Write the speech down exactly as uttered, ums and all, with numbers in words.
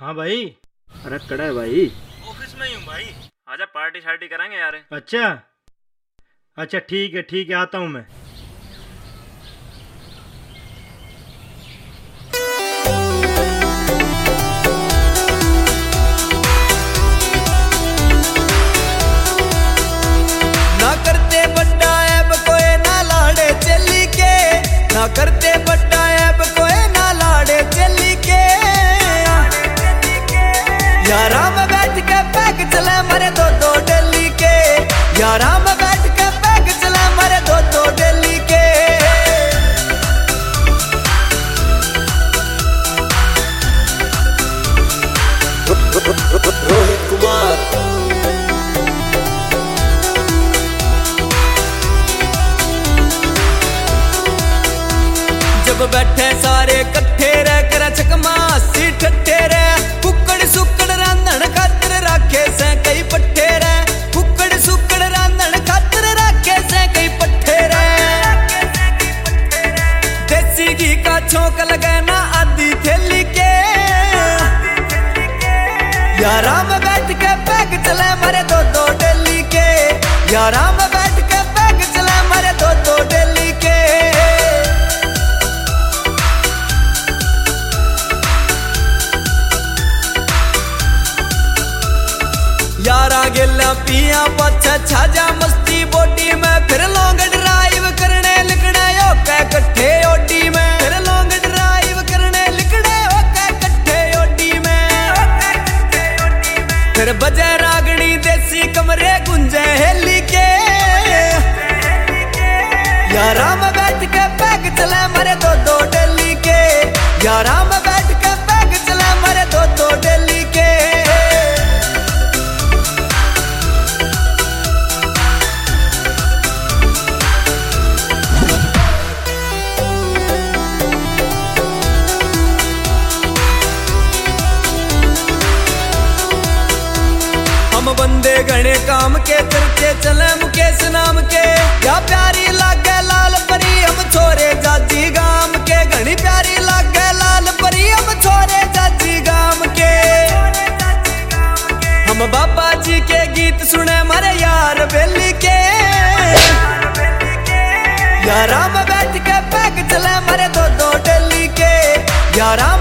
हाँ भाई। अरे कड़ा है भाई। ऑफिस में ही हूँ भाई। आजा पार्टी शार्टी करेंगे यार। अच्छा अच्छा ठीक है ठीक है, आता हूँ मैं। ना करते बड्डा ऐब कोई ना लाड़े चली के, ना करते बड्डा ऐब कोई ना लाड़े चली के। यारा में बैठ के पैक चले मरे दो दो डेली के, यारा में बैठ के पैक चले मरे दो दो डेली के। रोहित कुमार जब बैठे सारे कट्ठे रह कर चकमा अस्सी ठट्ठे रह, कुकड़ सुकड़ रांधण खातर राखे से कई पट्ठे रह, कुकड़ सुकड़ रांधण खातर राखे से कई पट्ठे रह। देसी घी का छोंक लगाना आधी थैली के, यारा में बैठ के पैक चले मरे दो दो डेली के, यारा में बैठ के पैक चले मरे दो दो डेली के। यारा गेला पिया पाछा छाजा मस्ती बॉडी में, फिर लॉन्ग ड्राइव करने लिखने ओके कट्ठे ओडी में, फिर लॉन्ग ड्राइव करने लिखने ओके कट्ठे ओडी में। फिर बजे रागड़ी देसी कमरे गुंजे हेली के, यारा में बैठ के पैक चले मरे दो दो डेली के, यारा में बैठ के पैक चले मरे दो दो डेली के। हम बंदे घने काम के चलते चले मुकेश नाम के, या प्यारी लागे लाल परी हम छोरे जाजी गाम के, घनी प्यारी लागे लाल परी हम छोरे जाजी गाम के। हम बाबा जी के गीत सुने मारे यार बेली के, यारा में बैठ के पैक चले मारे दो दो डेली के, यारा